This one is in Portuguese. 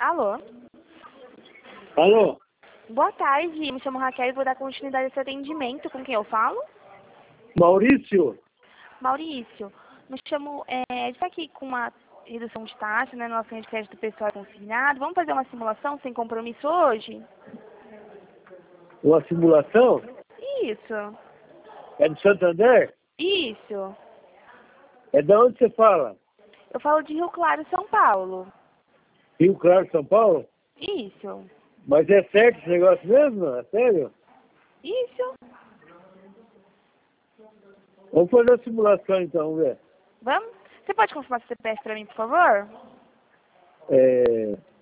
Alô? Alô? Boa tarde, me chamo Raquel e vou dar continuidade a esse atendimento. Com quem eu falo? Maurício? Maurício. Me chamo, a gente está aqui com uma redução de taxa, né, no nosso de crédito pessoal consignado. Vamos fazer uma simulação sem compromisso hoje? Uma simulação? Isso. É do Santander? Isso. É de onde você fala? Eu falo de Rio Claro, São Paulo. Rio Claro, São Paulo? Isso. Mas é certo esse negócio mesmo? É sério? Isso. Vamos fazer a simulação então, vamos ver. Vamos? Você pode confirmar seu CPF para mim, por favor? É...